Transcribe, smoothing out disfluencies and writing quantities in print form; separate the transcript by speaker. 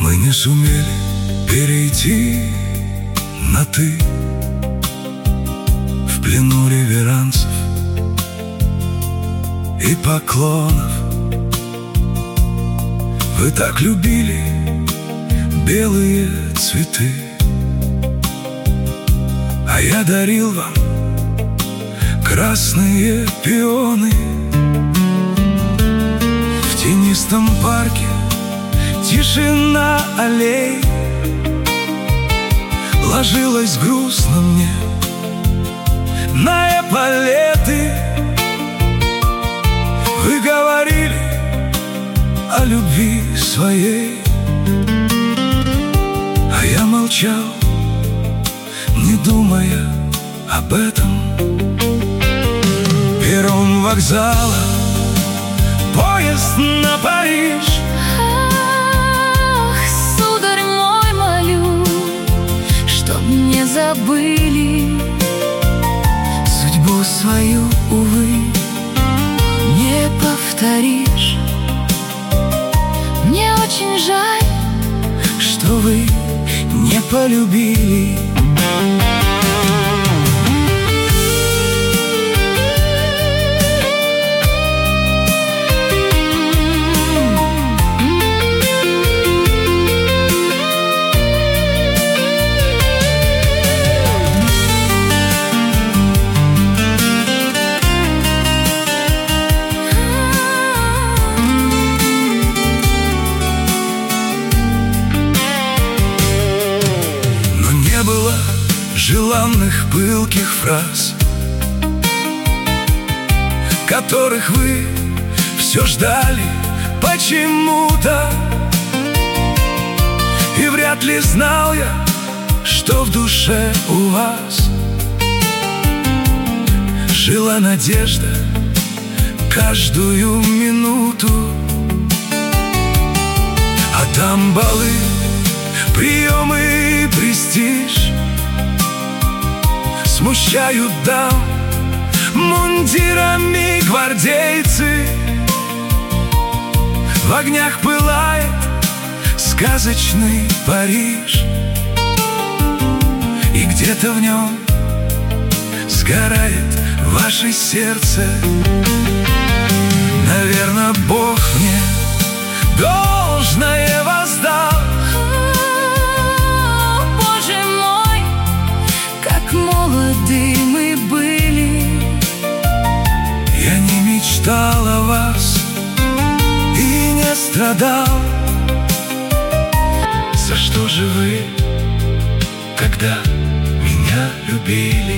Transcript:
Speaker 1: Мы не сумели перейти на «ты» в плену реверансов и поклонов. Вы так любили белые цветы, а я дарил вам красные пионы. В тенистом парке тишина аллей ложилась грустно мне на эполеты. Вы говорили о любви своей, а я молчал, не думая об этом. Перрон вокзала, поезд на Париж.
Speaker 2: Ах, сударь мой, молю, чтоб не забыли
Speaker 1: Судьбу свою, увы,
Speaker 2: не повторишь. Мне очень жаль,
Speaker 1: что вы не полюбили. Желанных пылких фраз, которых вы все ждали почему-то. И вряд ли знал я, что в душе у вас жила надежда каждую минуту. А там балы, приемы и престиж смущают дам мундирами гвардейцы. В огнях пылает сказочный Париж, и где-то в нем сгорает ваше сердце. Наверно, Бог мне должное воздал.
Speaker 2: молоды мы были.
Speaker 1: Я не мечтал о вас и не страдал. За что же вы тогда меня любили?